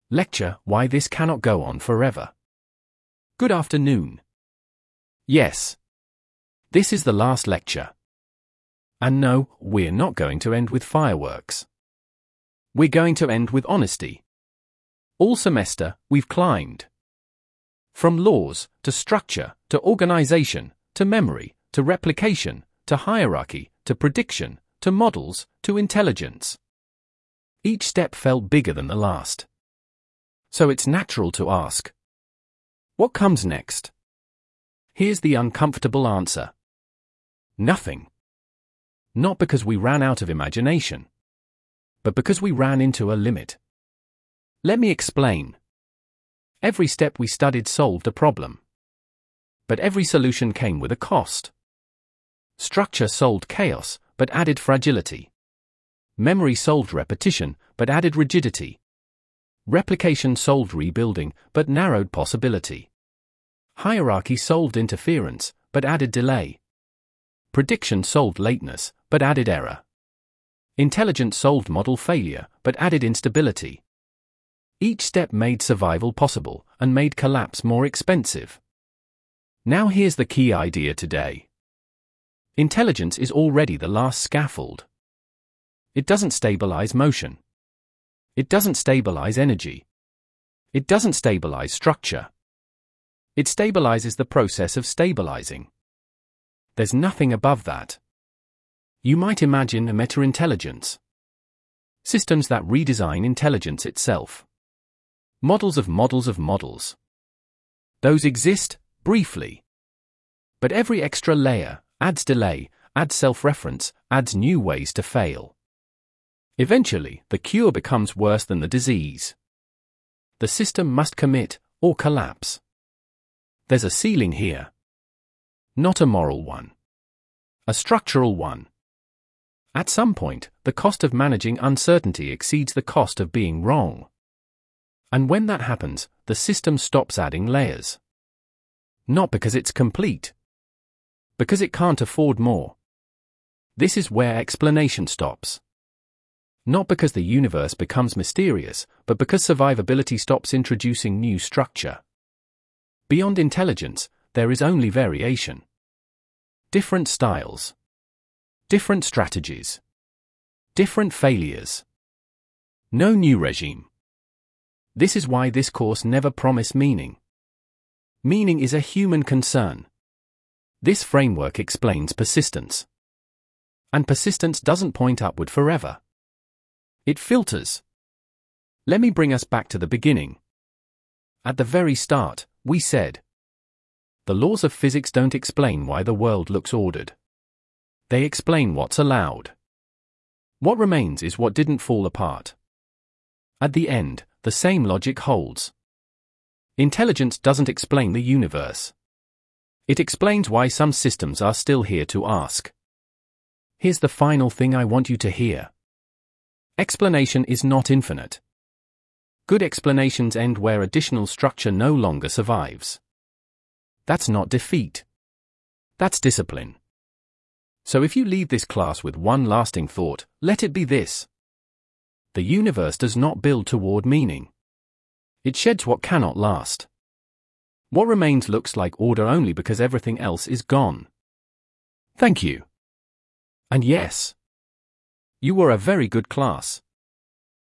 Lecture, Why This Cannot Go On Forever. Good afternoon. Yes. This is the last lecture. And no, we're not going to end with fireworks. We're going to end with honesty. All semester, we've climbed. From laws, to structure, to organization, to memory, to replication, to hierarchy, to prediction, to models, to intelligence. Each step felt bigger than the last. So it's natural to ask, what comes next? Here's the uncomfortable answer. Nothing. Not because we ran out of imagination, but because we ran into a limit. Let me explain. Every step we studied solved a problem. But every solution came with a cost. Structure solved chaos, but added fragility. Memory solved repetition, but added rigidity. Replication solved rebuilding, but narrowed possibility. Hierarchy solved interference, but added delay. Prediction solved lateness, but added error. Intelligence solved model failure, but added instability. Each step made survival possible, and made collapse more expensive. Now here's the key idea today. Intelligence is already the last scaffold. It doesn't stabilize motion. It doesn't stabilize energy. It doesn't stabilize structure. It stabilizes the process of stabilizing. There's nothing above that. You might imagine a meta-intelligence. Systems that redesign intelligence itself. Models of models of models. Those exist, briefly. But every extra layer adds delay, adds self-reference, adds new ways to fail. Eventually, the cure becomes worse than the disease. The system must commit, or collapse. There's a ceiling here. Not a moral one. A structural one. At some point, the cost of managing uncertainty exceeds the cost of being wrong. And when that happens, the system stops adding layers. Not because it's complete. Because it can't afford more. This is where explanation stops. Not because the universe becomes mysterious, but because survivability stops introducing new structure. Beyond intelligence, there is only variation. Different styles. Different strategies. Different failures. No new regime. This is why this course never promised meaning. Meaning is a human concern. This framework explains persistence. And persistence doesn't point upward forever. It filters. Let me bring us back to the beginning. At the very start, we said, the laws of physics don't explain why the world looks ordered. They explain what's allowed. What remains is what didn't fall apart. At the end, the same logic holds. Intelligence doesn't explain the universe. It explains why some systems are still here to ask. Here's the final thing I want you to hear. Explanation is not infinite. Good explanations end where additional structure no longer survives. That's not defeat. That's discipline. So if you leave this class with one lasting thought, let it be this. The universe does not build toward meaning. It sheds what cannot last. What remains looks like order only because everything else is gone. Thank you. And yes, you were a very good class.